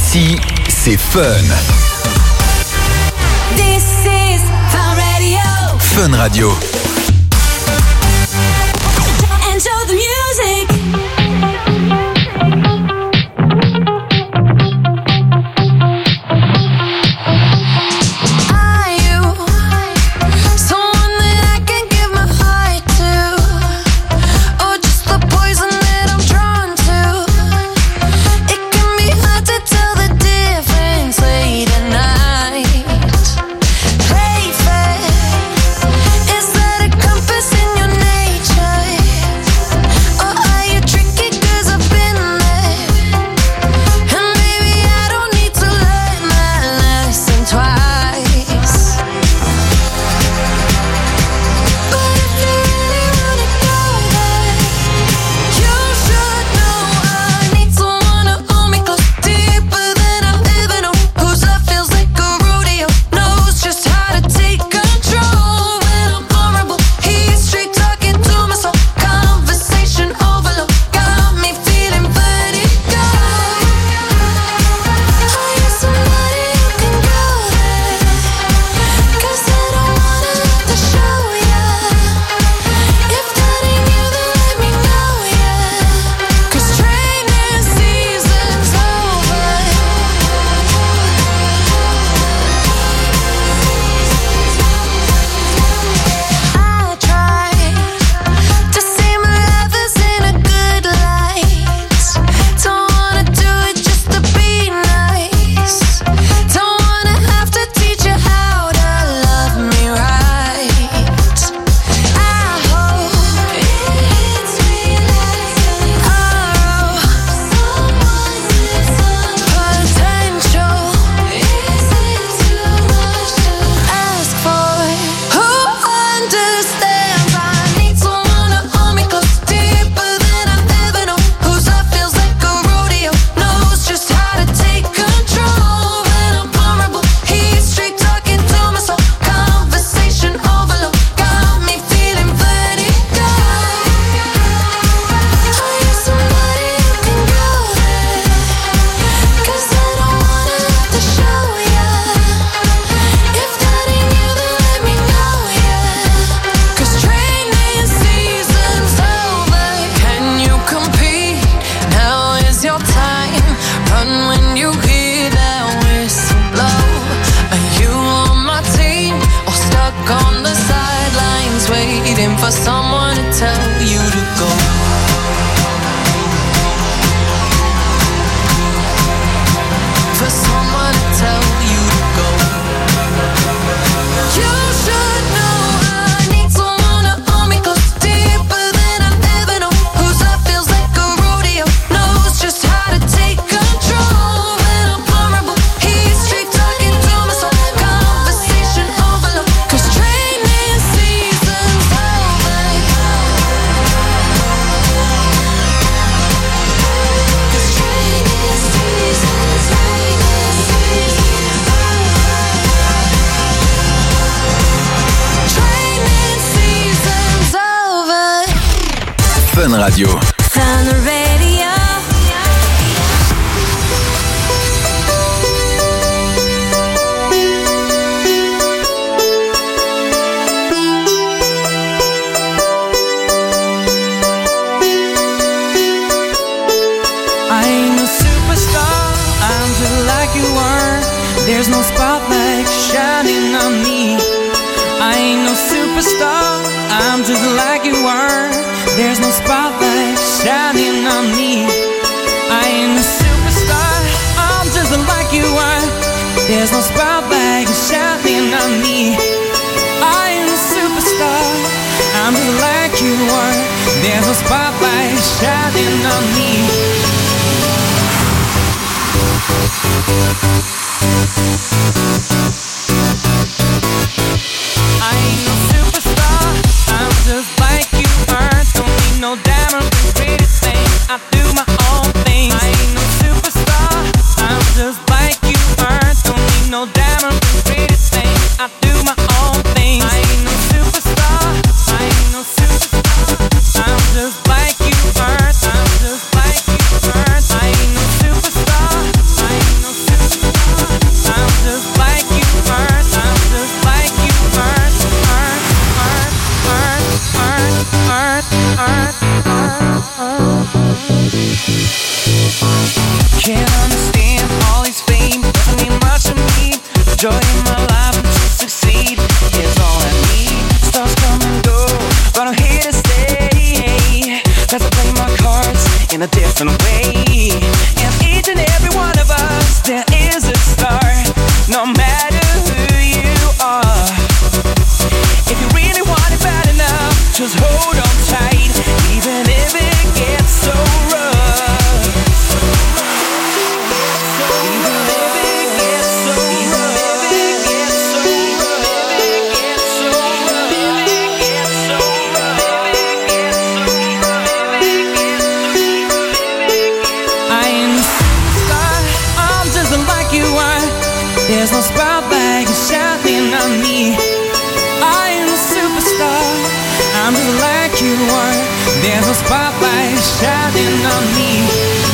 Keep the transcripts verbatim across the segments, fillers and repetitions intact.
Ici, c'est Fun. This is Fun Radio. Fun Radio. Enjoy the music. Fun Radio. Fun Radio. I ain't no superstar, I'm just like you are. There's no spotlight shining on me. I ain't no superstar, I'm just like you are. There's no spotlight shining on me. I ain't a superstar, I'm just like you are. There's no spotlight shining on me. I ain't a superstar, I'm just like you are. There's no spotlight shining on me. I ain't no superstar, I'm just like you are. Don't need no diamond pretty thing, I do my own thing. I ain't no superstar, I'm just like you are. Don't need no diamond pretty thing, I do my own thing. I ain't no superstar, I ain't no superstar, I'm just like you are. I'm just like you are. I ain't no superstar, I ain't no superstar. hearts in a different way. And each and every one of us, there is a star, no matter who you are. If you really want it bad enough, just hold on tight, even if it gets so rough. Even if it gets so rough, it gets so rough, it gets so rough, it gets so rough, it gets so rough. I am a superstar, I'm just like you are. There's no spotlight shining on me. I am a superstar, I'm just like you are. There's no spotlight shining on me.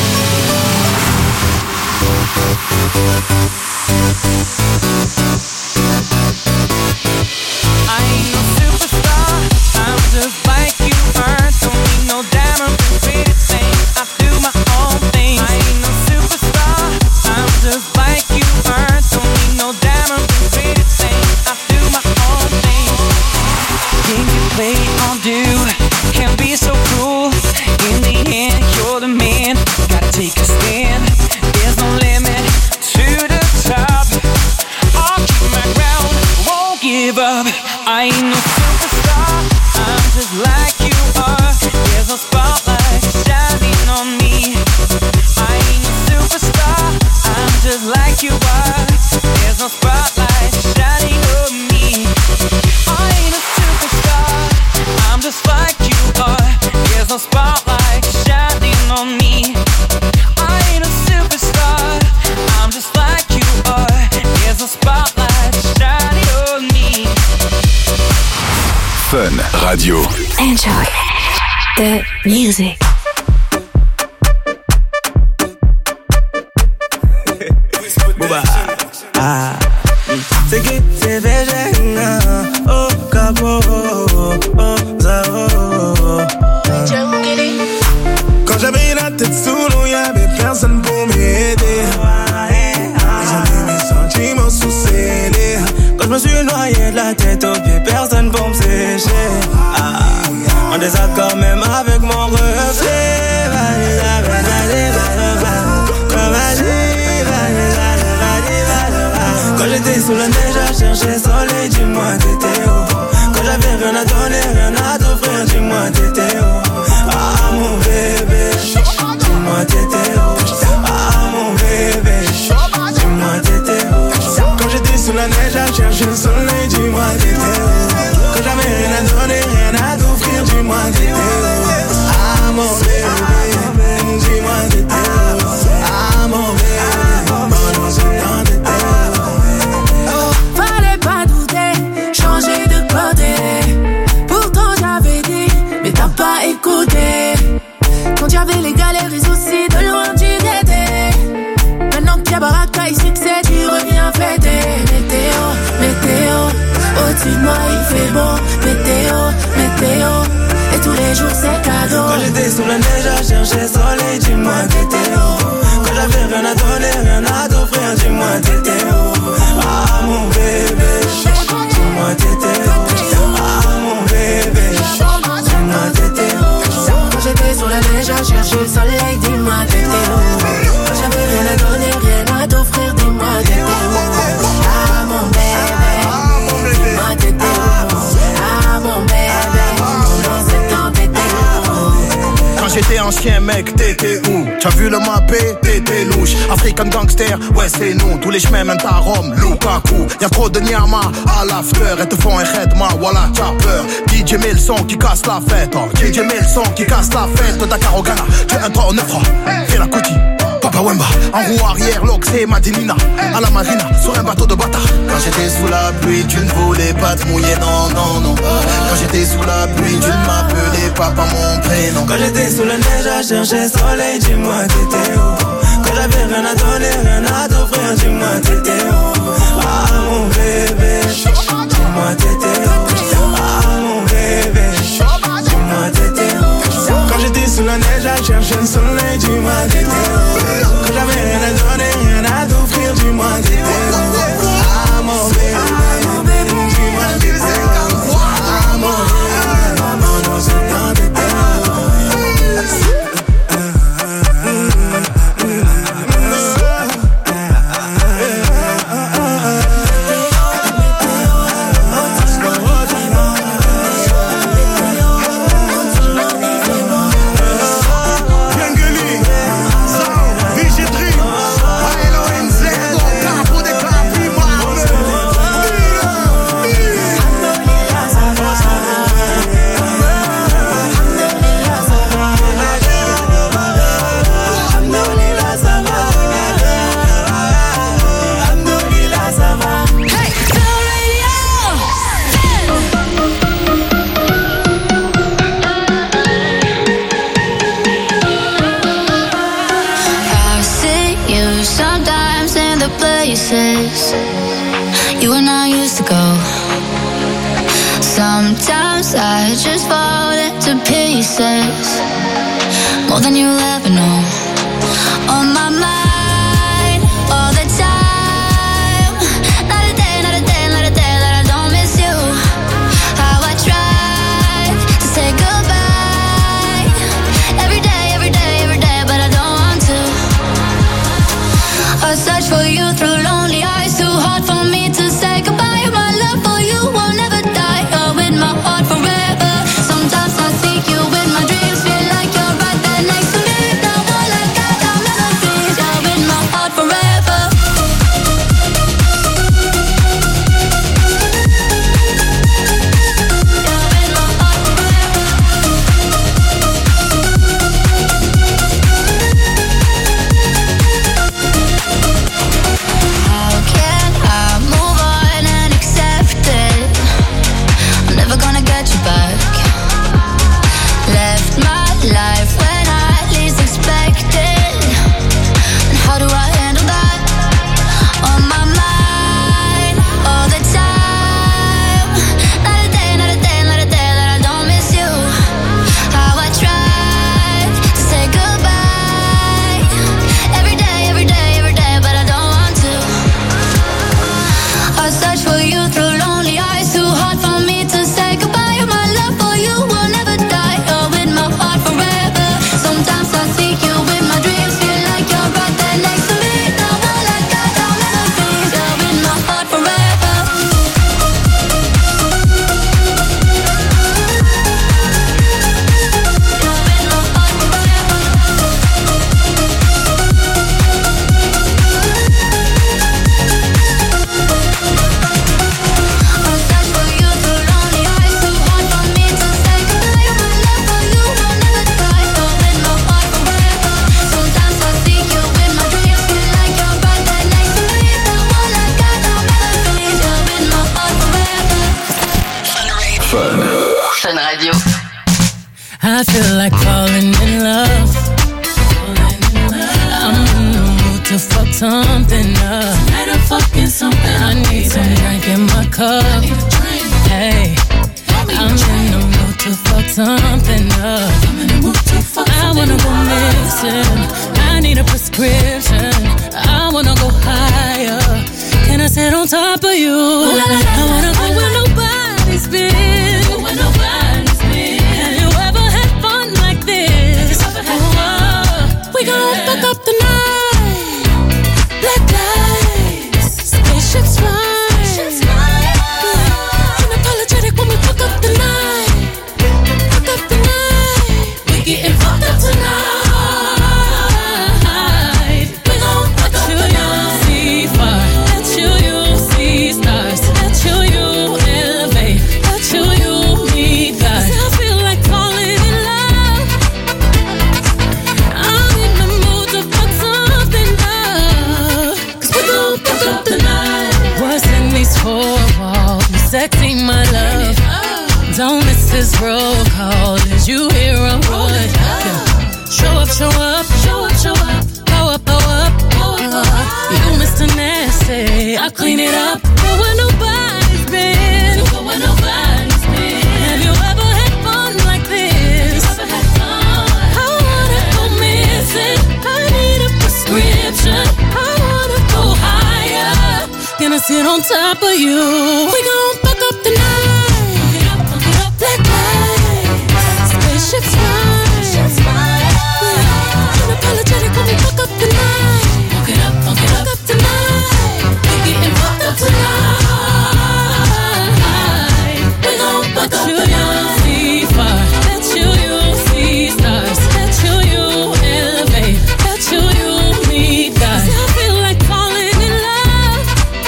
I ain't no superstar, I'm just like you are. Don't need no diamond and pretty thing, I do my own thing. I ain't no superstar, I'm just like you are. Don't need no diamond and pretty thing, I do my own thing. Think you play on dude, can be so cruel. In the end, you're the man, gotta take a stand. There's no limit to the top. I'll keep my ground, won't give up. I ain't no superstar, I'm just like you are. There's no spotlight shining on me. I ain't no superstar, I'm just like you are. There's no spotlight shining on me. I ain't a superstar, I'm just like you are. There's no spotlight shining on me. I ain't a superstar, I'm just like you are. There's no spotlight shining on me. Fun Radio. Enjoy the music. Booba. Ah. C'est qui c'est végétarien. Oh, capot. Oh, zao. Quand j'avais la tête sous l'eau, y'avait personne pour m'aider. Ils ont mis mes sentiments sous scellés. Quand je me suis noyé de la tête aux pieds, personne pour me sécher. Ah. En désaccord même avec mon reflet. Quand j'étais sous la neige à chercher soleil, dis-moi t'étais où? Quand j'avais rien à donner, rien à t'offrir, dis-moi t'étais où? Ah mon bébé, dis-moi t'étais où? Ah mon bébé, dis-moi t'étais où? Quand j'étais sous la neige à chercher le soleil, dis-moi t'étais où? Quand j'avais rien à donner, rien à t'offrir, dis-moi t'étais où? Ah mon bébé, dis-moi t'étais où? Ah mon bébé, pendant ce temps t'étais où? Fallait pas douter, changer de côté. Pourtant j'avais dit, mais t'as pas écouté. Quand y'avait les galères et soucis, de loin tu t'étais. Maintenant qu'il y a baraka et succès, tu reviens fêter. Météo, météo, au-dessus de moi il fait beau. Météo, météo, et tous les jours c'est cadeau. Quand j'étais sous la neige à chercher soleil, dis-moi t'étais où? Quand j'avais rien à donner, rien à t'offrir, dis-moi t'étais où? Ah mon bébé, dis-moi t'étais où? Ah mon bébé, dis-moi t'étais où? Quand j'étais sous la neige à chercher le soleil, dis-moi t'étais où? Quand j'avais rien à donner, rien à t'offrir, dis-moi t'étais où? Ah mon bébé, dis-moi t'étais où? Ah mon bébé, pendant ce temps t'étais où? Quand j'étais ancien mec, t'étais où? T'as vu le mappé, t'étais louche. African gangster, ouais c'est nous. Tous les chemins mènent à Rome, Lukaku. Y'a trop de nyama à l'after. Elles te font un khedma, voilà t'as peur. D J met le son qui casse la fête, oh. D J met le son qui casse la fête. Dakar au Ghana, tu es un trois neuf trois. Fais la cotille, Papa Wemba. En roue arrière, l'Oxé, Madinina. À la marina, sur un bateau de bâtard. Quand j'étais sous la pluie, tu ne voulais pas te mouiller, non, non, non. Quand j'étais sous la pluie, tu ne m'appelais pas par mon prénom. Quand j'étais sous la neige à chercher soleil, dis-moi t'étais où? Quand j'avais rien à donner, rien à t'offrir, dis-moi t'étais où? Ah mon bébé, dis-moi t'étais où? Ah mon bébé, dis-moi t'étais où? Quand j'étais sous la neige à chercher le soleil, dis-moi t'étais où? Quand j'avais rien à donner, rien à t'offrir, dis-moi t'étais où? Ah mon bébé, dis-moi t'étais où? Ah mon bébé, pendant ce temps t'étais où? just fall into pieces, more than you'll ever know. On my mind all the time, not a day, not a day, not a day that I don't miss you. How I tried to say goodbye every day, every day, every day, but I don't want to. I search for you through lonely eyes, too hard for me to say goodbye. My love for you will never die. You're with my heart forever. Sometimes I seek you in my dreams, feel like you're right there next to me. Now all I got are memories. You're with my heart forever. You're with my heart forever. How can I move on and accept it? I'm never gonna get you back. Left my life when I least expected. And how do I handle that? On my mind all the time. Not a day, not a day, not a day that I don't miss you. How I tried to say goodbye every day, every day, every day, but I don't want to. I search for you through lonely eyes, too hard for me to say goodbye. My love for you will never die. You're with my heart forever. Sometimes I seek you in my dreams, feel like you're right there next to me. Now all I got are memories. You're with my heart forever. You're with my heart forever. I search for you through lonely eyes, too hard for me to say goodbye. My love for you will never die. You're with my heart forever. Sometimes I seek you in my dreams, feel like you're right there next to me. Now all I got are memories. You're with my heart forever. Fun Radio. I feel like falling in love. I'm in the mood to fuck something up. Tonight I'm fucking something. I need some drink in my cup. Hey, I'm in the mood to fuck something up. I wanna go missing. I need a prescription. I wanna go higher. Can I sit on top of you? I wanna go where nobody's been. Have you ever had fun like this? Oh, we gon' fuck up the night. Black lights, spaceships fly. Unapologetic when we fuck up the night. Fuck up the night. We getting fucked up tonight. We gon' fuck up the night. See far, let you, you see stars. Let you, you elevate. Let you, you meet God. 'Cause I feel like falling in love. I'm in the mood to fuck something up. 'Cause we gon' fuck up the night. What's in these four walls? You sexy, my love. Don't miss this roll call. Did you hear a word? Show up, show up, show up, show up. Go up, go up, go up, go up. You Mister Nasty, I clean it up. Go where nobody's been. Go where nobody's been. Have you ever had fun like this? I wanna go missing. I need a prescription. I wanna go higher. Gonna sit on top of you. We gon' fuck up the night. Black lights, spaceships fly. Unapologetic when we fuck up the night. Fuck it up, fuck it up tonight. We getting fucked up tonight. We gon' fuck up the night. See far, let you, you see stars. Let you, you elevate. Let you, you meet God. 'Cause I feel like falling in love.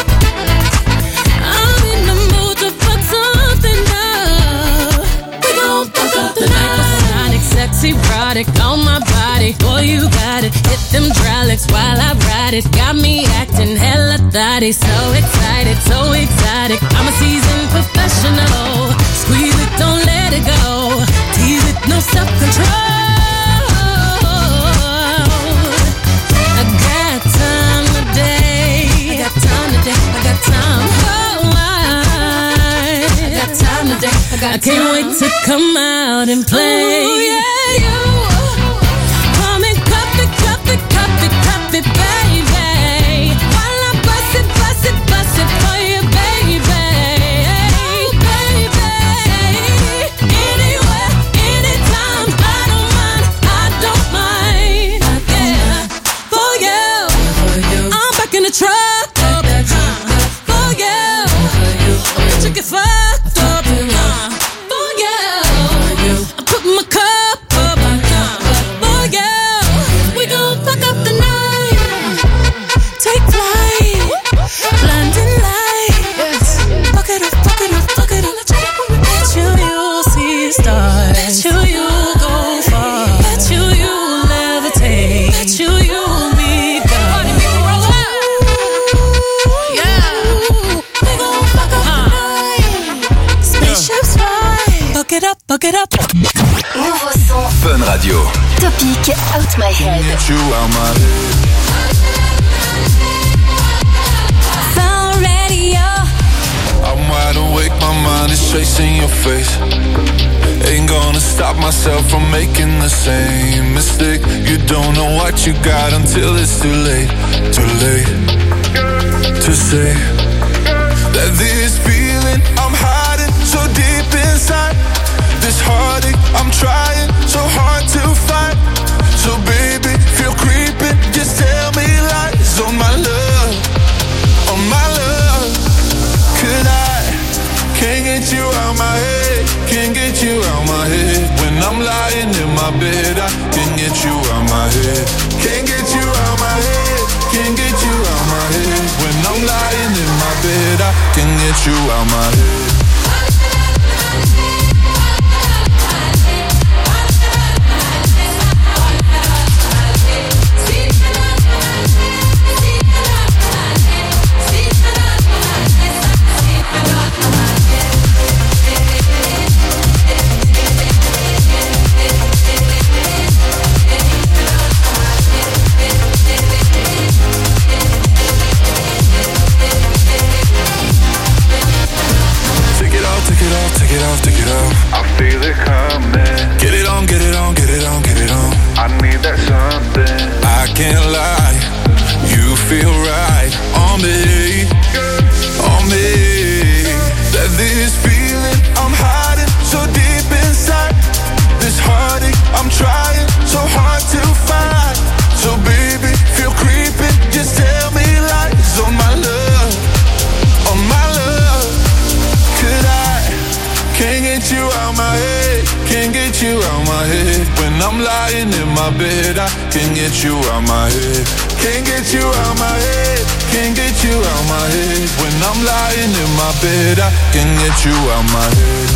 I'm in the mood to fuck something up. We gon' fuck up the night. Sonic, sexy, erotic on my body. Boy, you got it. Hit them hydraulics while I ride it. Got me acting hella thotty. So excited, so exotic. I'm a seasoned professional. Squeeze it, don't let it go. Tease it, no self-control. I got time today. I got time today. I got time. Oh, I, I got time today. I got I can't wait to come out and play. Ooh, yeah, you. Come and cup it, cup it, cup it, cup it, baby. While I bust it, bust it, bust it for you, baby. Hey, baby. Anywhere, anytime, I don't mind, I don't mind. Yeah, for you. I'm back in the truck. For you. I'm to get fucked up. For you. I put my cup up. For you. We gon' fuck up the night. Take flight. Blinding lights. Fuck it up, fuck it up, fuck it up. Bet you you'll see stars. Bet you you'll go far. Bet you you'll levitate. Bet you you'll meet God. Yeah. We gon' fuck up the night. Spaceships fly. Fuck it up, fuck it up. Nouveau son. Fun Radio. Topic Out My Head. Get you out my head. Fun Radio. I'm wide awake, my mind is chasing your face. Ain't gonna stop myself from making the same mistake. You don't know what you got until it's too late. Too late to say that this feeling I'm hiding so deep inside. This heartache I'm trying so hard to fight. So baby, feel creeping, just tell me lies on my love, on my love. Could I, can't get you out my head, can't get you out my head. When I'm lying in my bed, I can't get you out my head. Can't get you out my head, can't get you out my head. When I'm lying in my bed, I can't get you out my head. Take it off, take it off. I feel it coming. Get it on, get it on, get it on, get it on. I need that something. I can't lie, you feel right on me, on me. That this feeling I'm hiding so deep inside. This heartache I'm trying so hard to find. So baby, feel creeping, just tell me lies on my love, on my love. Could I? Can't get you out my head, can't get you out my head. When I'm lying in my bed, I can't get you out my head. Can't get you out my head, can't get you out my head. When I'm lying in my bed, I can't get you out my head.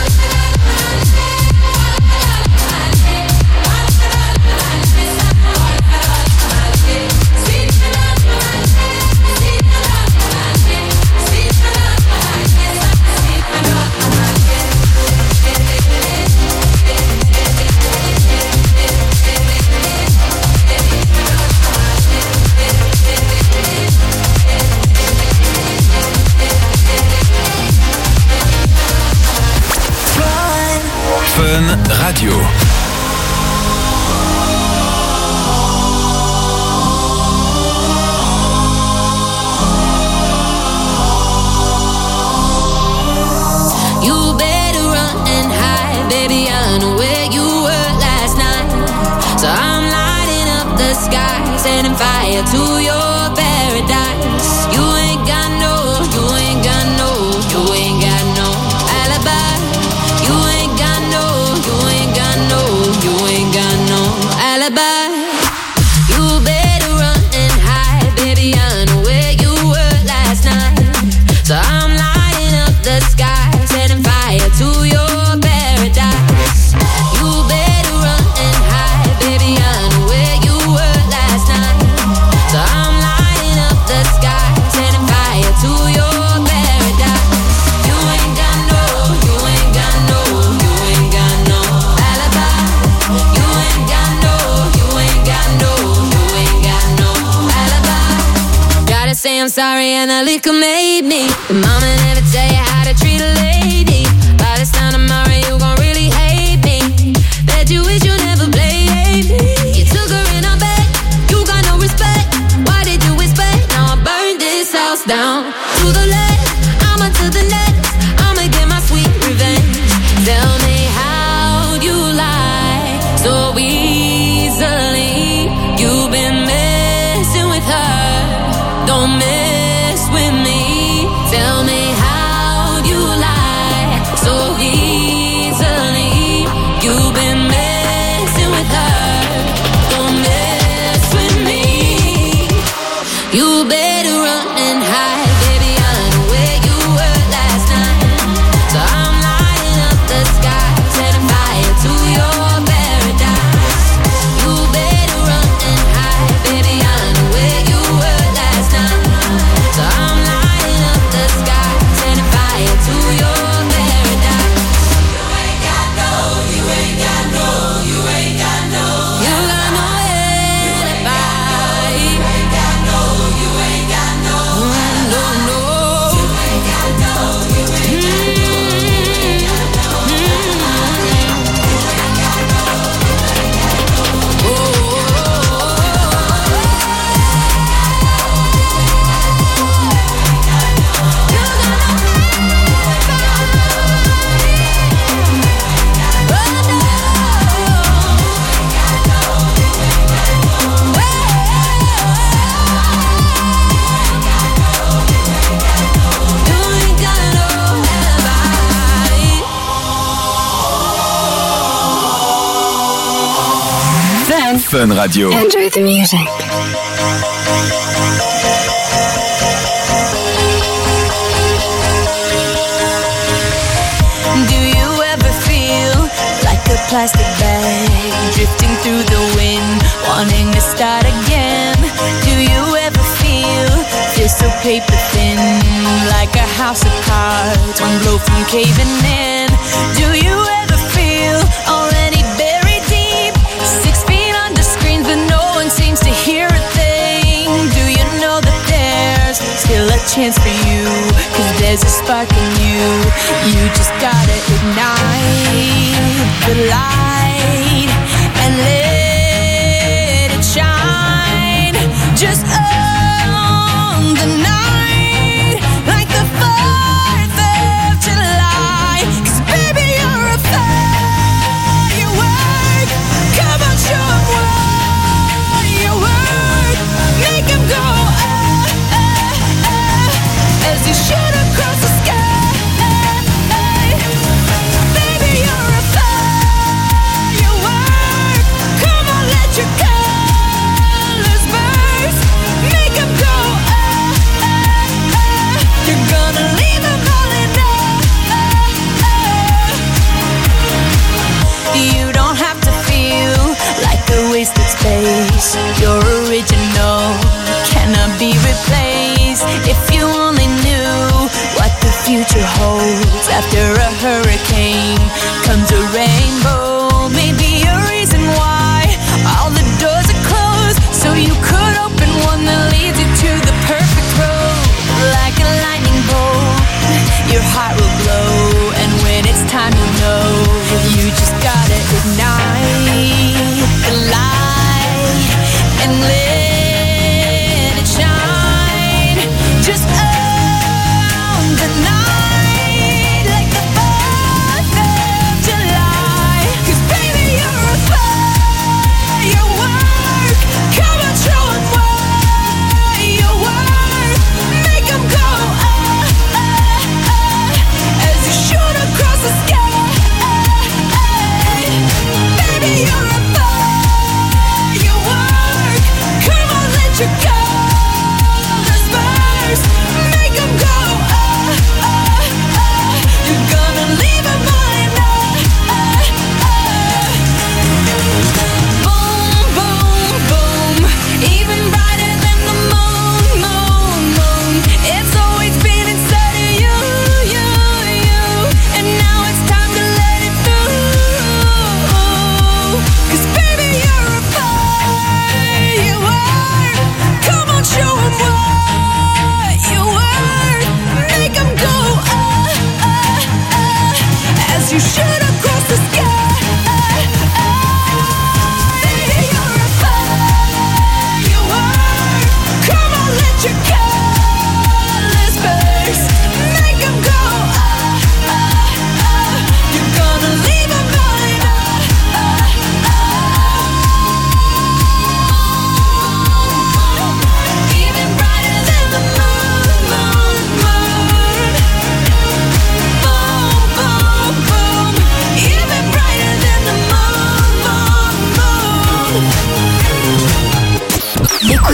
Fun Radio. You better run and hide, baby, I know where you were last night. So I'm lighting up the sky, setting fire to your paradise. You ain't got no, you ain't got no, you ain't got no alibi. You ain't got no, you ain't got no, you ain't got no alibi. You better run and hide, baby, I know where you were last night. So I'm lighting up the sky, setting fire to your paradise. You better run and hide, baby, I know where you were last night. So I'm lighting up the sky, setting fire to your paradise. You ain't got no, you ain't got no, you ain't got no alibi. You ain't got no, you ain't got no, you ain't got no alibi. Gotta say I'm sorry and the liquor made me. Your mama never tell you how to treat a lady. By this time I'm Don't mess with me. Tell me how you lie so easily. You've been messing with her. Don't mess with me. You better run and hide, baby. I know where you were last night. So I'm lighting up the sky, setting fire to your paradise. You better run and hide, baby. I know where you were last night. So I'm lighting up the sky, setting fire to your paradise. You ain't got no, you ain't got no, you ain't got no. You got no alibi. You ain't got no, you ain't got no. No, no. You ain't got no, you ain't got no. Fun Radio. Enjoy the music. Do you ever feel like a plastic bag drifting through the wind, wanting to start again? Do you ever feel feel so paper thin, like a house of cards, one blow from caving in? Do you ever feel already buried deep, six feet under screens, but no one seems to hear a thing? Do you know that there's still a chance for you? Cause there's a spark in you. You just gotta ignite the light and let it shine. Just own the night like the fourth of July. Cause baby, you're a firework. Come on, show 'em what you work. Make 'em go ah, ah, ah, as you shoot across the sky. Baby, you're a firework. Come on, let your colors burst. Make 'em go ah, ah, ah. You're gonna leave 'em all in awe. You don't have to feel like a wasted space. You're original, cannot be replaced. If you only knew what the future holds. After a hurricane comes a rainbow. Maybe a reason why all the doors are closed, so you could open one that leads you to the perfect road. Like a lightning bolt, your heart will glow, and when it's time you'll know. You just gotta ignite the light and let it shine. Just own the night like the fourth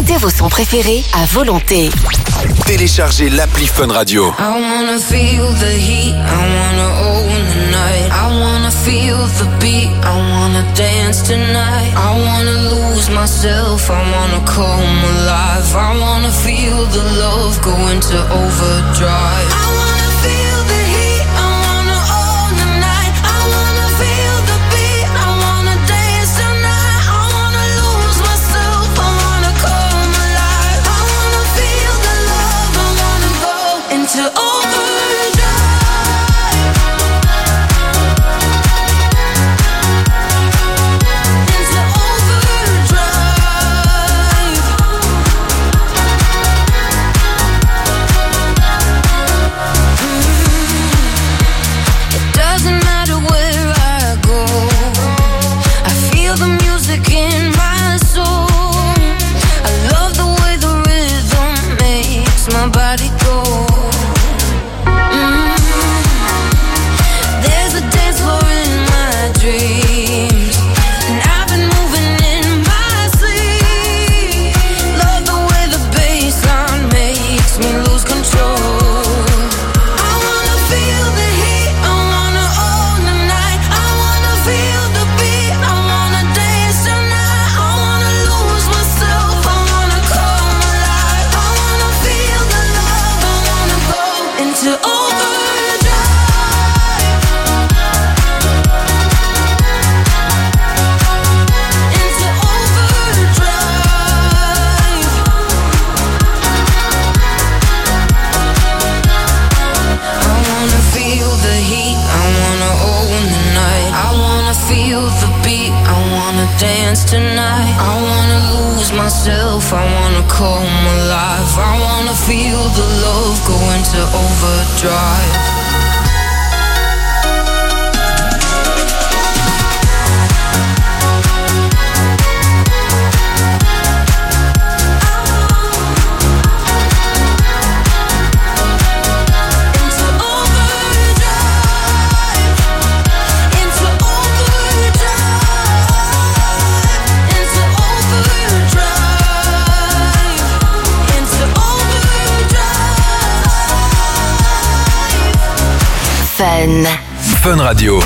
Écoutez vos sons préférés à volonté. Téléchargez l'appli Fun Radio. I wanna feel the heat, I wanna own the night. I wanna feel the beat, I wanna dance tonight. I wanna lose myself, I wanna come alive. I wanna feel the love go into overdrive. I wanna feel the heat, I wanna own the night. I wanna feel the beat, I wanna dance tonight. I wanna lose myself, I wanna come alive. I wanna feel the love, I wanna go into overdrive. Into overdrive. Mm. It doesn't matter where I go, I feel the music in my soul. I love the way the rhythm makes my body go. Mm. There's a dance floor in my dreams, and I've been moving in my sleep. Love the way the bassline makes me lose control. I wanna feel the heat, I wanna own the night. I wanna feel the beat, I wanna dance tonight. I wanna lose myself, I wanna come alive. I wanna feel the love, I wanna go into overdrive. Into overdrive. I wanna feel the heat, I wanna own the night. I wanna feel the beat, I wanna dance tonight. I wanna lose myself, I wanna come alive. I wanna feel the love go into overdrive. Into overdrive. Into overdrive. Into overdrive. Into overdrive. Fun. Fun Radio.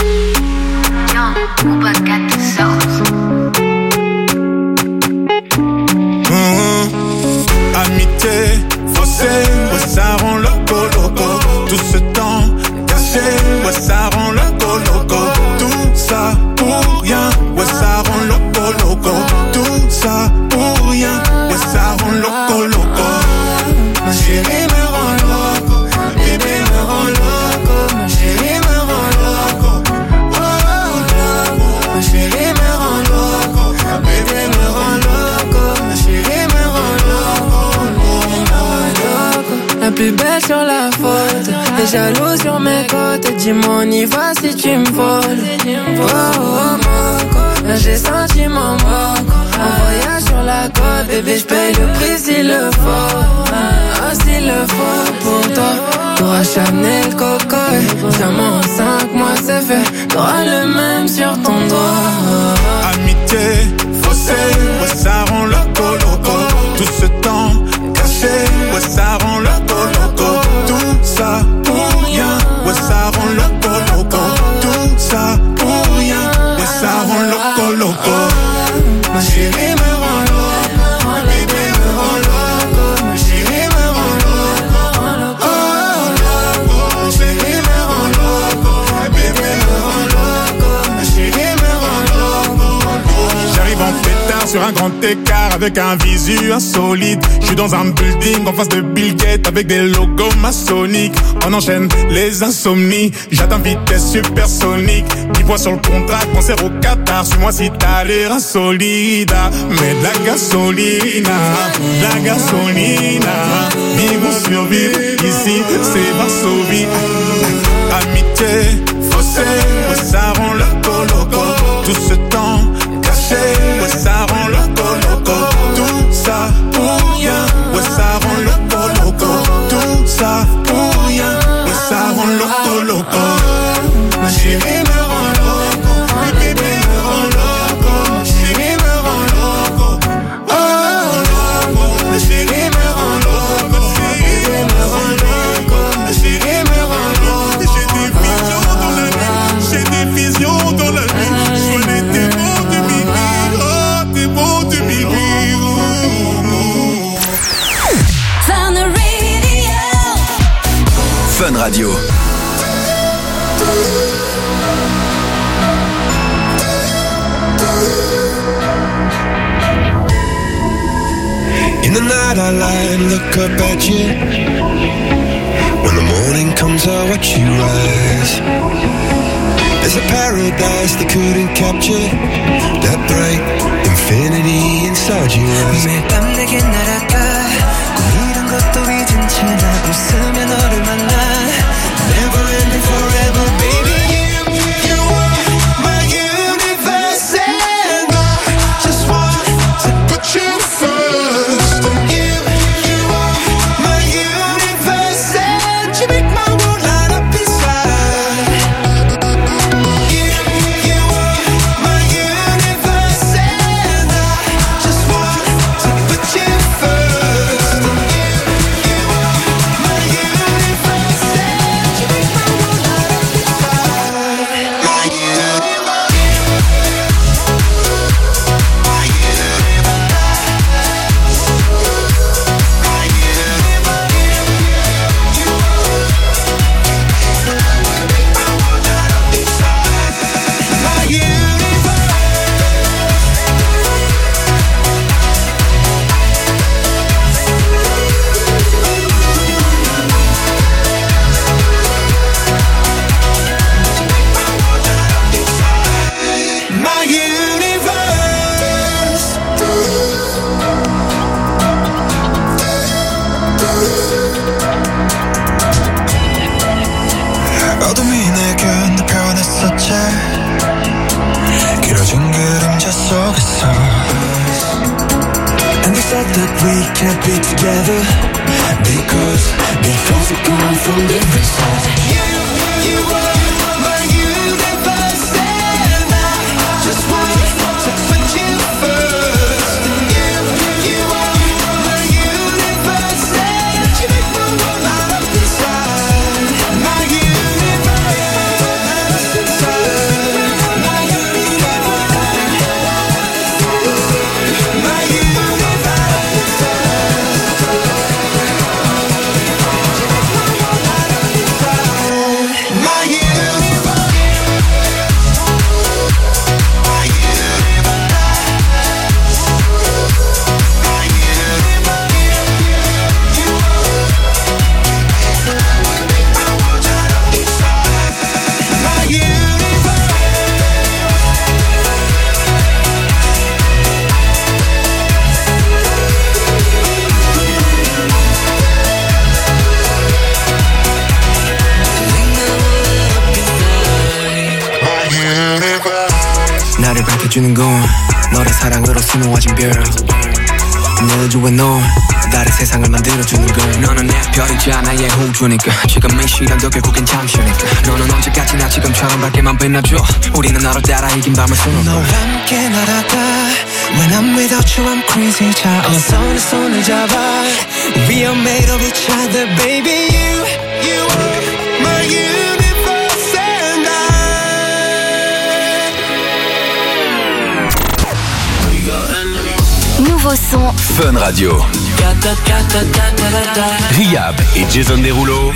Mmh. Amitié, faussée, ouais ça rend loco loco. Tout ce temps caché, ouais ça rend loco loco. Tout ça pour rien, ouais ça rend loco loco. Tout ça pour rien, ouais ça rend loco loco. Ma chérie me rend loco, bébé me rend loco. Ma chérie me rend loco, oh loco. Ma chérie me rend loco, bébé me rend loco. Ma chérie me rend loco, loco. La plus belle sur la photo, les jaloux sur mes côtes. Dis-moi on y va si tu me voles. Oh, oh, moco, là j'ai senti mon moco. En voyage sur la côte, bébé j'paye le prix s'il le faut. Ah, s'il le faut pour toi. T'auras Chanel, Coco, diamant en cinq mois c'est fait. T'auras le même sur ton doigt. Amitié, faussée, ouais ça rend loco loco. Tout ce temps caché, ouais ça rend loco loco. Tout ça pour rien, ouais ça rend loco loco. Tout ça pour rien, ouais ça rend loco loco. Ma chérie me rend loco, mon bébé me rend loco. Ma chérie me rend loco, oh loco. Ma chérie me rend loco, ma bébé me rend loco. Ma chérie me rend loco. J'arrive en pétard sur un grand écart avec un visu insolite. Je suis dans un building en face de Bill Gates avec des logos maçonniques. On enchaîne les insomnies, j'atteins vitesse supersonique. dix points sur le contrat, concert au Qatar. Suis-moi si t'as l'air insolide. Mais de la gasolina, de la gasolina. Vivre ou survivre, ici c'est Varsovie. Amitié, faussée, ouais ça rend loco loco. Tout ce temps caché, ouais ça rend loco loco. Tout ça pour rien, ouais ça rend loco loco. Tout ça pour rien, ouais ça rend loco loco. Ma chérie me rend loco, ma bébé me rend loco. Ma chérie me rend loco, oh loco. Radio. In the night I lie and look up at you. When the morning comes I watch you rise. There's a paradise they couldn't capture. That bright infinity inside your eyes. 매일 밤 내게 날아가 꿈이란 것도 잊은 채 나 웃으며 너를 만나. Never ending forever baby. 주는 건 너의 사랑으로 수놓아진 별. 너를 좋아해 넌 나를 세상을 만들어주는 걸. 너는 내 별이자 나의 호주니까 지금 이 시간도 결국엔 잠시니까. 너는 언제까지나 지금처럼 밝게만 빛나줘. 우리는 너를 따라 이긴 밤을 수놓아. 너와 함께 날아가. When I'm without you I'm crazy. 자 어서 손에 손을 잡아. We are made of each other baby. You, you are my universe. Nouveau son Fun Radio. Riyab et Jason Derulo.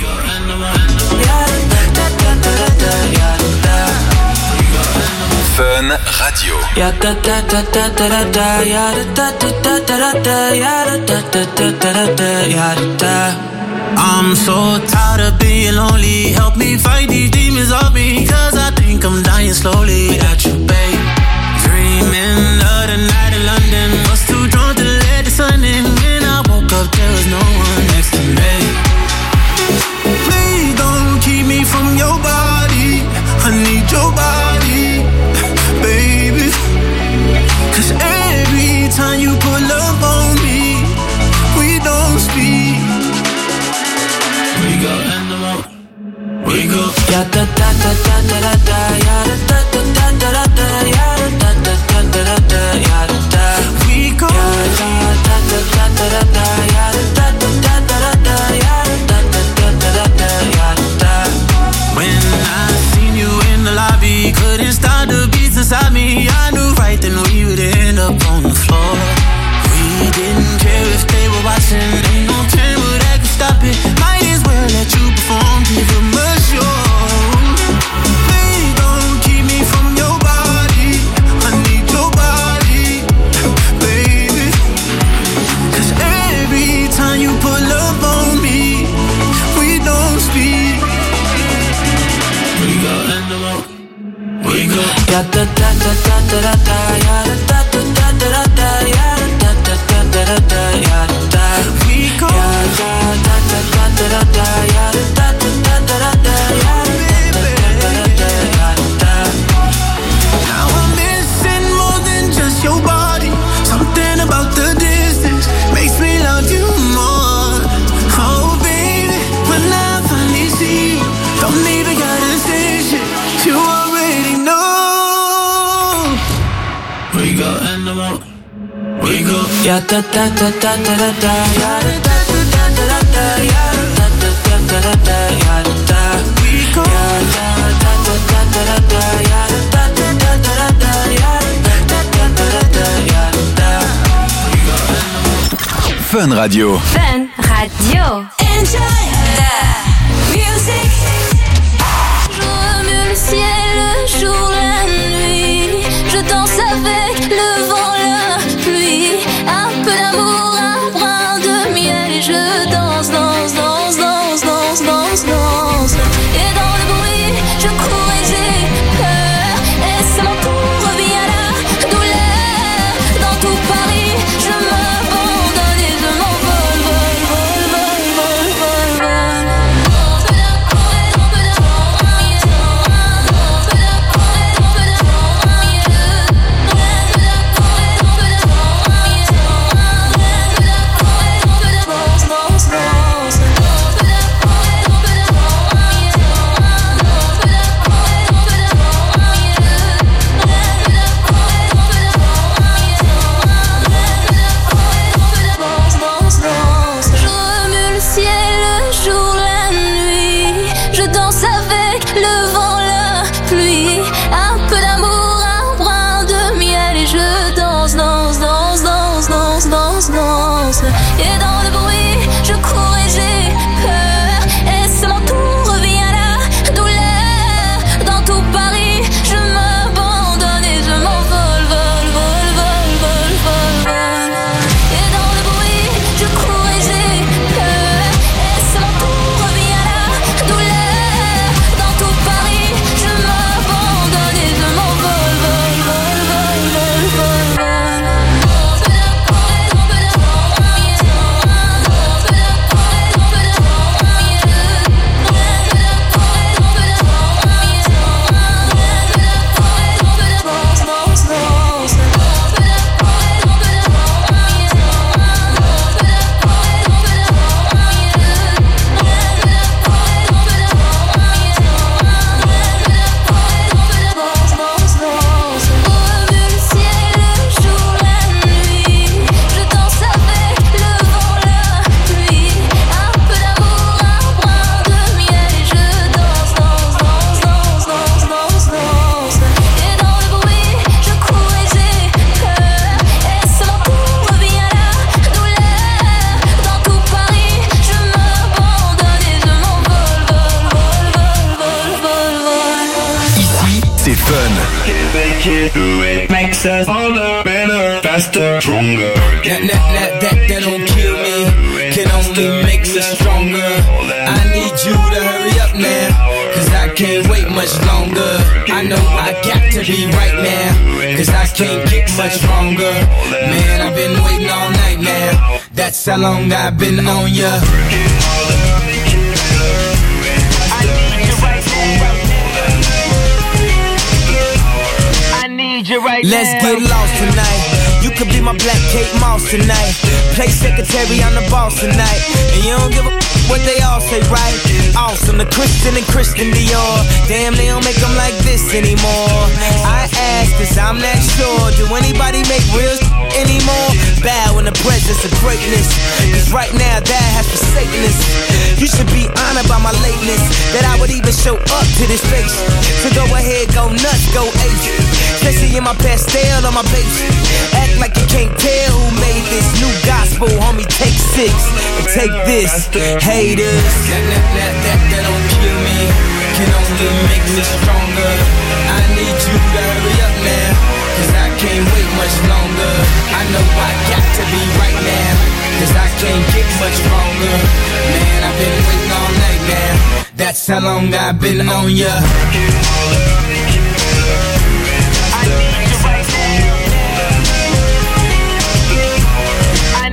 Fun Radio. I'm so tired of being lonely. Help me fight these demons off me, cause I think I'm dying slowly without you, babe. Dreaming of the night in London. Was too drunk to let the sun in. When I woke up there was no one next to me. Please don't keep me from your body. I need your body, baby. Cause every time you pull up on me, we don't speak. We go end the road. We go ya da da da da da da da ya da da da da da da ya da da da da da da ya da da. We go ya da da da da da da ya da da da da da ya da da da da da ya da. When I seen you in the lobby, couldn't stop the beats inside me. I knew right then we would end up on the floor. We didn't care if they were watching. Ain't no camera that could stop it. Might as well let you perform. Give them Ya da da da da da da da, ya da da da da da da, ya da da da da da da, ya da. We go. Ya da da da da da da da, ya da da da da da da, ya da da da da da, ya da. Now I'm missing more than just your body. Something about the distance makes me love you more. Oh baby, when I finally see you, don't even gotta say shit, you already know. We go animal, we go. Ya da da da da da da da, ya da da da da da da, ya da da da da da da, ya da. We go. Ya da da da da da da da, ya da da da da da da, ya da da da da da, ya da. Fun Radio. Fun Radio. Enjoy the music. Je remue le ciel, le jour, la nuit. Je danse avec le vent, la pluie. Un peu d'amour, un brin de miel. Et je danse, danse, danse, danse, danse, danse, danse. Et dans le bruit, je cours et j'ai peur. Et c'est mon tour, revient la douleur. Dans tout Paris, je m'abandonne et je m'envole, vol, vol, vol, vol, vol, vol. Je remue le ciel, le jour, la nuit. Je danse avec le vent, la pluie. Un peu d'amour, un brin de miel. Et je danse, danse, danse, danse, danse, danse, danse. Et dans le bruit, je cours et j'ai peur. Et c'est mon tour, revient la douleur. Dans tout Paris, je m'abandonne et je m'envole, vol, vol, vol, vol, vol, vol. Et dans le bruit, je cours et j'ai peur. Et c'est mon tour, revient la douleur. Dans tout Paris, je m'abandonne et je m'envole, vol, vol, vol, vol, vol, vol. C'est Fun. Makes us harder, better, faster, stronger. That, that, that, that, that don't kill me, can only make us stronger. I need you to hurry up now, cause I can't wait much longer. I know I got to be right now, cause I can't get much stronger. Man, I've been waiting all night now, that's how long I've been on ya. Right Let's now. get lost tonight. You could be my black Kate Moss tonight. Play secretary, I'm the boss tonight. And you don't give a f- what they all say, right? Awesome, the Christian and Christian Dior. Damn, they don't make them like this anymore. I ask, cause I'm not sure. Do anybody make real anymore? Bow in the presence of greatness, cause right now that has forsaken us. You should be honored by my lateness, that I would even show up to this place. So go ahead, go nuts, go ace. Especially in my pastel on my base. Act like you can't tell who made this new gospel, homie. Take six and take this, haters. That, that, that, that, that don't kill me, can only make me stronger. I need you to hurry up now, cause I can't wait much longer. I know I got to be right now, cause I can't get much stronger. Man, I've been waiting all night now, that's how long I've been on ya.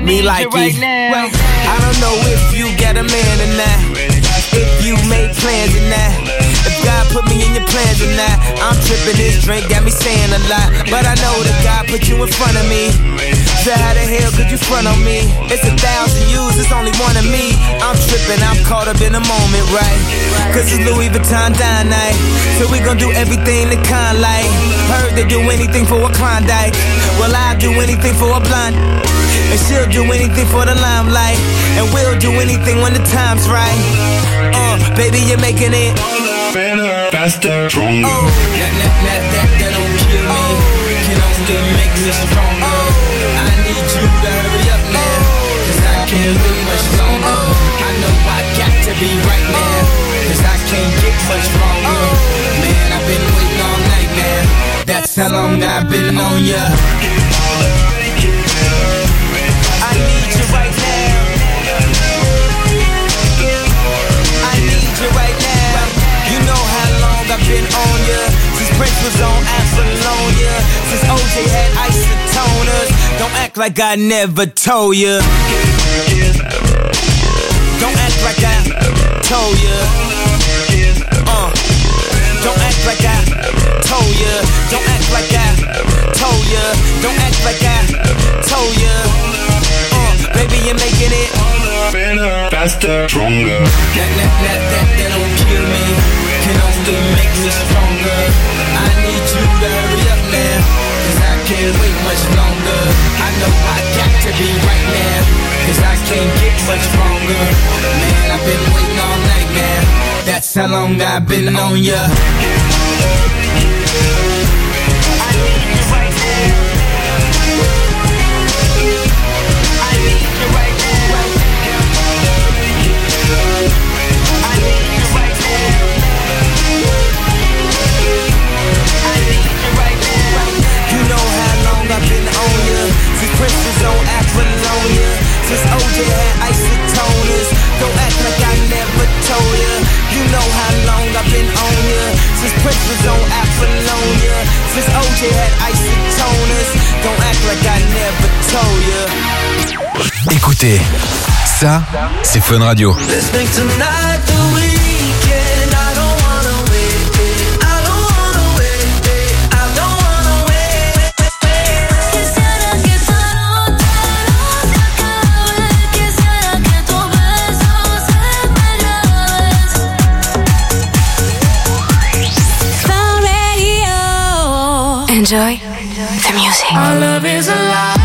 me like right it. now. I don't know if you got a man or not, if you made plans or not, if God put me in your plans or not. I'm tripping, this drink got me saying a lot, but I know that God put you in front of me. So how the hell could you front on me? It's a thousand yous, it's only one of me. I'm tripping, I'm caught up in the moment, right? Cause it's Louis Vuitton dine night, so we gon' do everything the kind like. Heard they do anything for a Klondike, well I'll do anything for a blonde, and she'll do anything for the limelight, and we'll do anything when the time's right. Uh, baby, you're making it better, faster, stronger. Oh, that, that, that, that, that don't kill me, can only make me stronger. I need you to hurry up now, cause I can't live much longer. I know I got to be right now, cause I can't get much stronger. Man, I've been waiting all night, man. That's how long I've been on ya. I need you right now. I need you right now. You know how long I've been on ya, since Prince was on Apollonia, since O J had isotoners. Don't act like I never told ya. Don't act like I told ya. Uh, don't act like I told ya. Don't act like I told ya. Don't act like I told ya. Uh, baby, you're making it better, faster, stronger. That, that, that, that, that don't kill me, can only make me stronger. I need you to hurry up now, cause I can't wait much longer. I know I got to be right now, cause I can't get much stronger. Man, I've been waiting all night, man. That's how long I've been on ya. I need you right now. I need you right now. I need you right now. I need you right now. You know how long I've been on ya, since Prince was on Apollonia, since O J had isotoners. Don't act like I never told ya. You know how long I've been on ya, since Prince was on Apollonia, since O J had isotoners. Don't act like I never told ya. Écoutez, ça, c'est Fun Radio. Listening tonight, the weekend. I don't wanna wait. I don't wanna wait. I don't wanna wait. Quisiera que esta nota no se acabe. Quisiera que tus besos se me graves. Fun Radio. Enjoy the music. Our love is alive.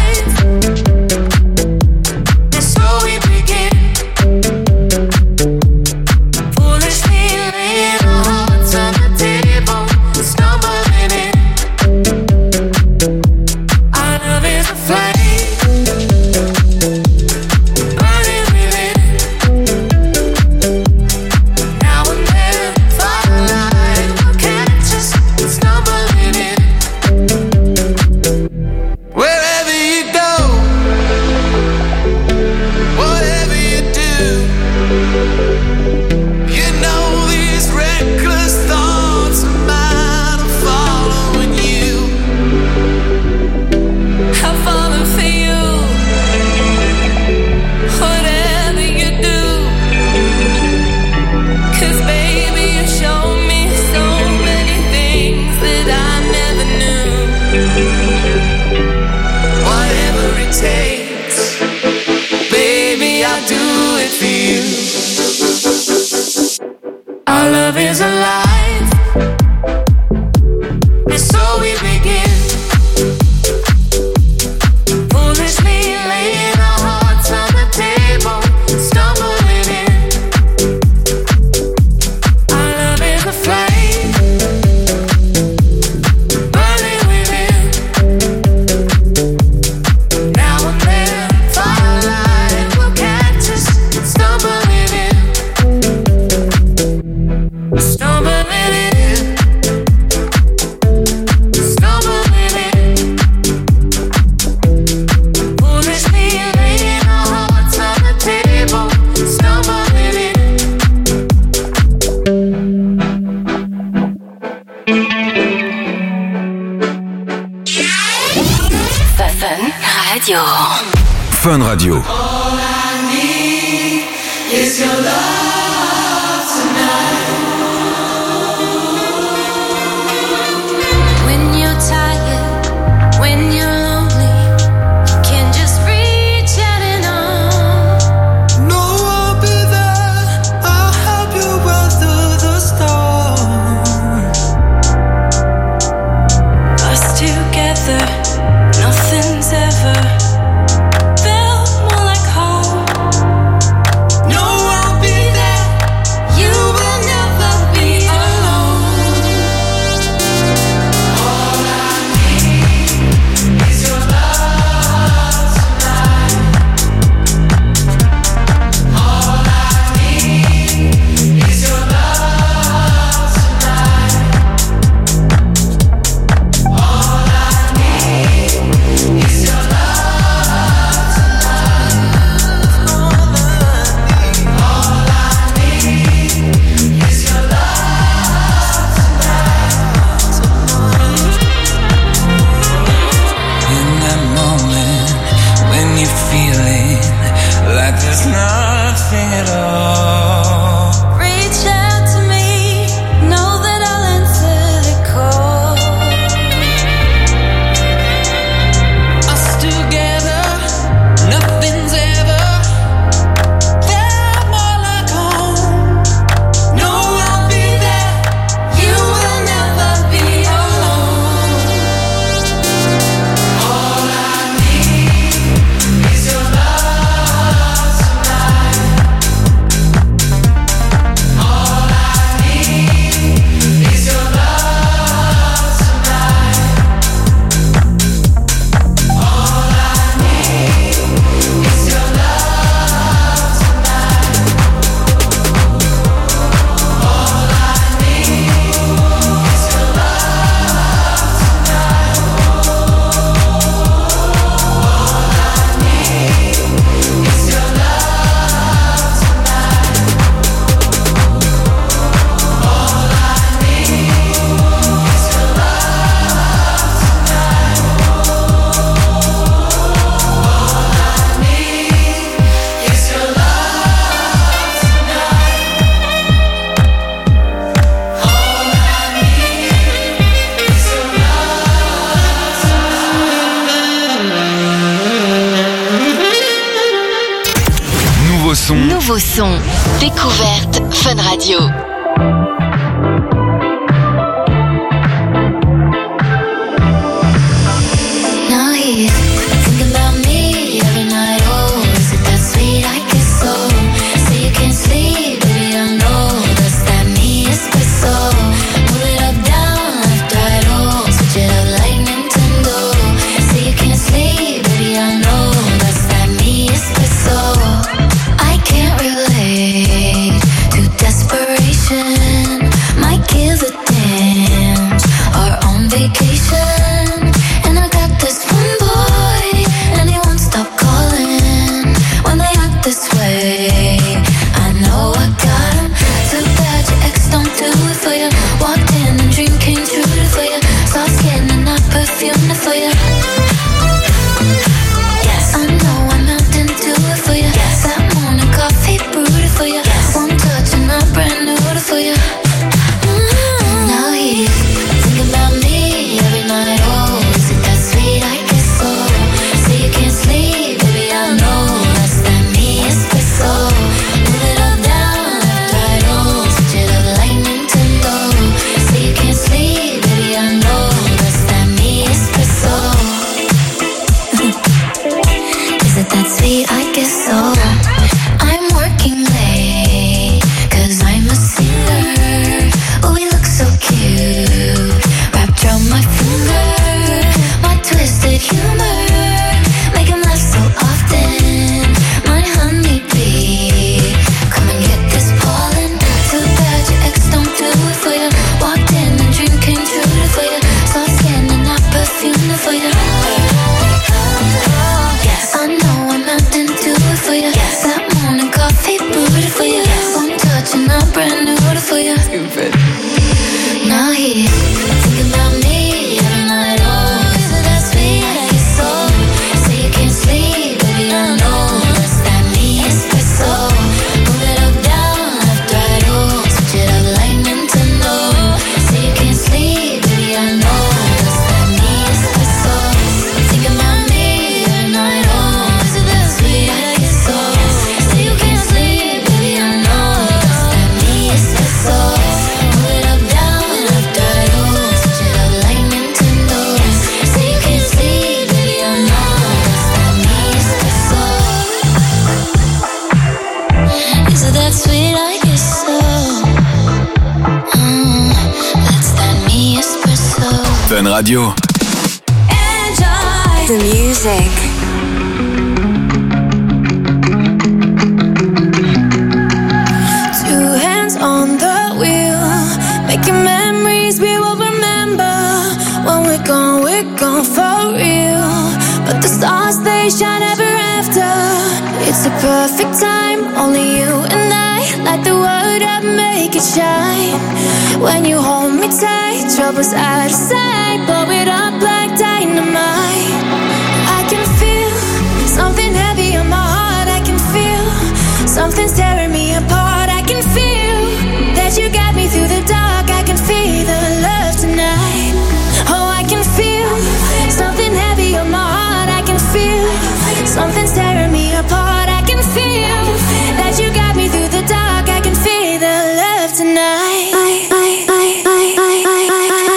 Stumble Fun Radio. All I need is your love tonight. When you're tired, when you're lonely, you can just reach out and on. No, I'll be there. I'll help you weather the storm. Us together, nothing's ever Nouveau son, découverte Fun Radio. Now he's thinking about me every night. Oh, is it that sweet? I guess so. Say you can't sleep, baby, I know that's that me espresso. Move it up, down, left, right, oh, switch it up like Nintendo. Say you can't sleep, baby, I know that's that me espresso. I can't relate to desperation. My kids are dance are on vacation, and I got this one boy, and he won't stop calling when they act this way. I know I got him. Too bad your ex don't do it for you. Walked in and dream came true for you. Saw skin and not perfume for you. Yes, I know I'm out and do it for you. Yes, that morning coffee brewed for you. Yes, one touch and I'm brand new for you. Mm-hmm. Now he's thinking about me every night. Oh, is it that sweet? I guess so. Say you can't sleep, baby, I know that's that me espresso. Move it up, down, left, right, oh, switch it up like Nintendo. Say you can't sleep, baby, I know that's that me espresso. Is it that sweet? I guess so. I'm working late, cause I'm a singer. Oh, we look so cute, wrapped around my finger. My twisted humor, make him laugh so often. My honeybee, come and get this pollen. Too bad your ex don't do it for you. Walked in and dream came true for you. Soft skin and not perfume for you. Yes, I know I'm out and Fun Radio. Enjoy the music. Two hands on the wheel, making memories we will remember. When we're gone, we're gone for real. But the stars, they shine ever after. It's the perfect time, only you and I. Light the world up, make it shine. When you hold me tight, troubles out of sight. Blow it up like dynamite. I can feel something heavy on my heart. I can feel something's tearing me apart. I can feel that you got me through the dark. I can feel the love tonight. Oh, I can feel something heavy on my heart. I can feel something's tearing me apart. I can feel that you got me through the dark. I can feel the love tonight. I, I, I, I, I, I, I.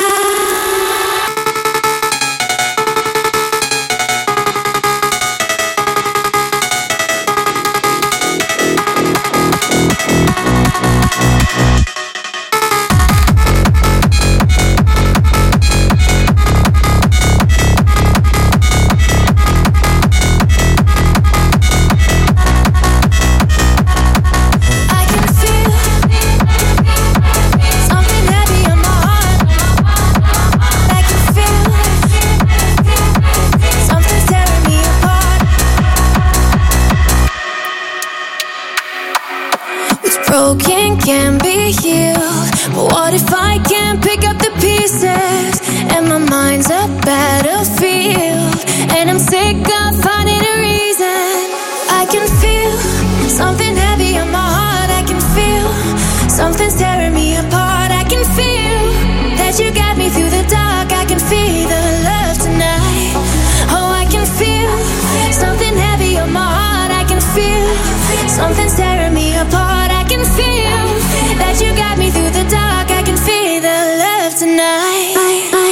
Broken can be healed, but what if I can't pick up the pieces? And my mind's a battlefield, and I'm sick of finding a reason. I can feel something heavy on my heart. I can feel something's tearing me apart. I can feel that you got me through the dark. I can feel the love tonight. Oh, I can feel something heavy on my heart. I can feel something's tearing me apart. I can feel that you got me through the dark. I can feel the love tonight. I, I,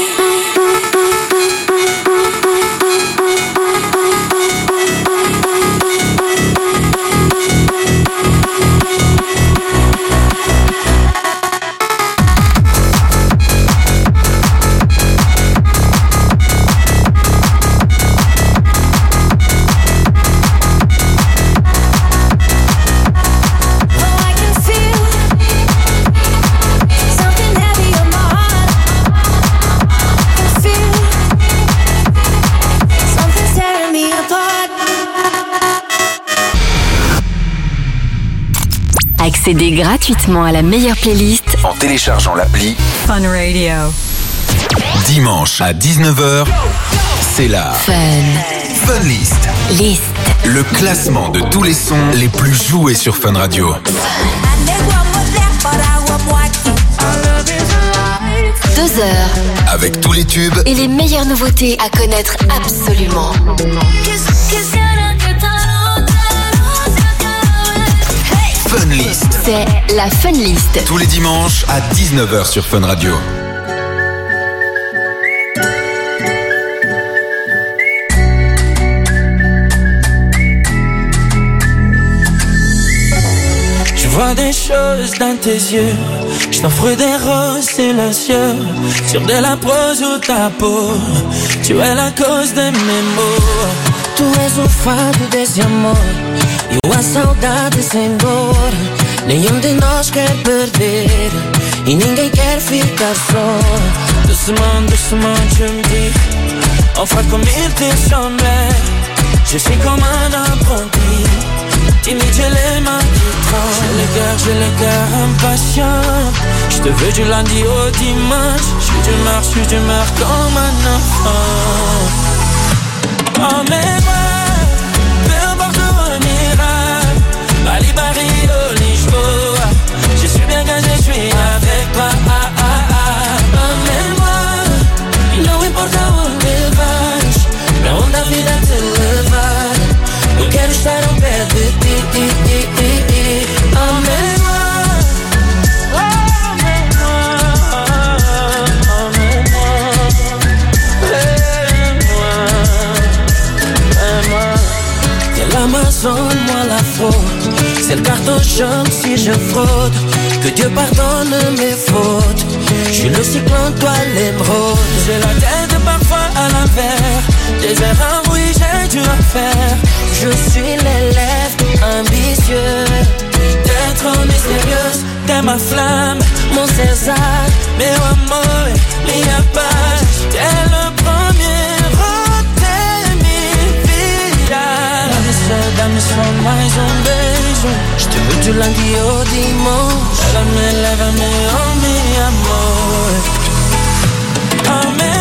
Accédez gratuitement à la meilleure playlist en téléchargeant l'appli Fun Radio. Dimanche à dix-neuf heures, c'est la Fun. Fun List. List. Le classement de tous les sons les plus joués sur Fun Radio. Deux heures. Avec tous les tubes et les meilleures nouveautés à connaître absolument. Fun List. C'est la Fun List. Tous les dimanches à dix-neuf heures sur Fun Radio. Je vois des choses dans tes yeux. Je t'offre des roses silencieux sur de la prose ou ta peau. Tu es la cause de mes maux. Tu és o fado desse amor. Eu a saudade sem dor. Nenhum de nós quer perder e ninguém quer ficar só. Doucement, doucement, tu me dis enfin comme il te semblait. Je suis comme un apprenti. Timide, j'ai les mains qui tremblent. J'ai le cœur, j'ai le cœur impatient. Je te veux du lundi au dimanche. Je suis d'humeur, je suis d'humeur comme un enfant. Emmène-moi, peu importe où on ira. Bali, Paris, au Lisboa. Je suis bien quand je suis avec toi. Ah, ah, ah. Emmène-moi, e não importa onde vais, pra onde a vida te levar. Eu quero estar ao pé de ti. Emmène-moi, emmène-moi, emmène-moi, emmène-moi, emmène-moi. Quelle Amazon, moi la faute. C'est le carton jaune si je fraude. Que Dieu pardonne mes fautes. Je suis le cyclone, toi l'émeraude. J'ai la tête parfois à l'envers. Des erreurs, oui, j'ai dû en faire. Je suis l'élève ambitieux. T'es trop mystérieuse, t'es ma flamme, mon César. Meu amor, minha paz. T'es le premier homme de mi vida. Dame só, dame só mais um beijo. Je te veux du lundi au dimanche. Lève-me, lève-me, oh mi amor. Oh mi